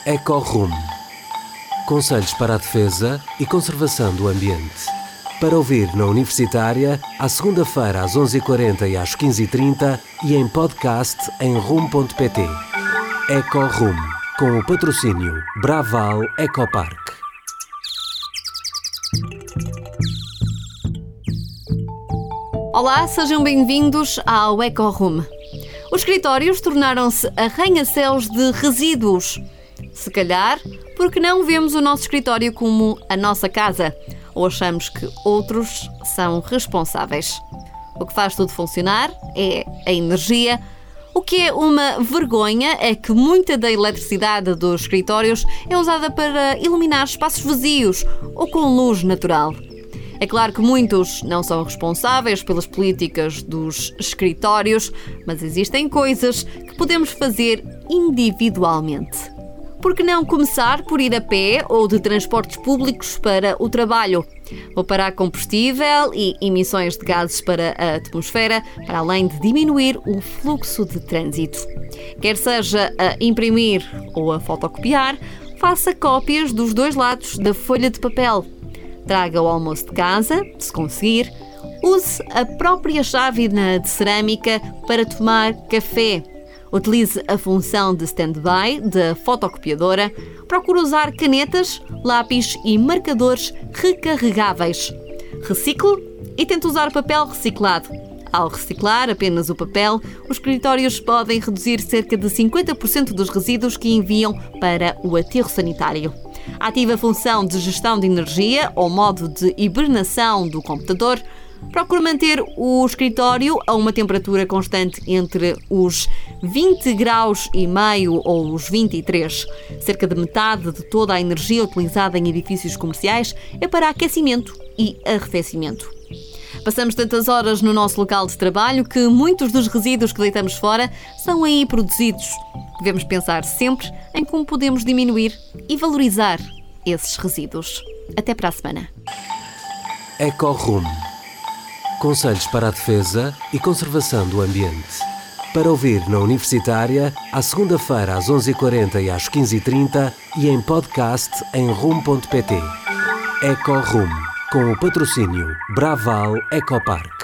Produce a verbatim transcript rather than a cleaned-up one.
EcoRum. Conselhos para a defesa e conservação do ambiente. Para ouvir na Universitária, à segunda-feira às onze e quarenta e às quinze e trinta e em podcast em rum ponto pt. EcoRum, com o patrocínio Braval Ecopark. Olá, sejam bem-vindos ao EcoRum. Os escritórios tornaram-se arranha-céus de resíduos. Se calhar, porque não vemos o nosso escritório como a nossa casa, ou achamos que outros são responsáveis. O que faz tudo funcionar é a energia. O que é uma vergonha é que muita da eletricidade dos escritórios é usada para iluminar espaços vazios ou com luz natural. É claro que muitos não são responsáveis pelas políticas dos escritórios, mas existem coisas que podemos fazer individualmente. Por que não começar por ir a pé ou de transportes públicos para o trabalho? Poupar combustível e emissões de gases para a atmosfera, para além de diminuir o fluxo de trânsito. Quer seja a imprimir ou a fotocopiar, faça cópias dos dois lados da folha de papel. Traga o almoço de casa, se conseguir. Use a própria chávena de cerâmica para tomar café. Utilize a função de stand-by da fotocopiadora. Procure usar canetas, lápis e marcadores recarregáveis. Recicle e tente usar papel reciclado. Ao reciclar apenas o papel, os escritórios podem reduzir cerca de cinquenta por cento dos resíduos que enviam para o aterro sanitário. Ative a função de gestão de energia ou modo de hibernação do computador. Procure manter o escritório a uma temperatura constante entre os vinte graus e meio ou os vinte e três. Cerca de metade de toda a energia utilizada em edifícios comerciais é para aquecimento e arrefecimento. Passamos tantas horas no nosso local de trabalho que muitos dos resíduos que deitamos fora são aí produzidos. Devemos pensar sempre em como podemos diminuir e valorizar esses resíduos. Até para a semana. EcoRum. Conselhos para a defesa e conservação do ambiente. Para ouvir na Universitária, à segunda-feira às onze e quarenta e às quinze e trinta e em podcast em rum ponto pt. EcoRum, com o patrocínio Braval Ecopark.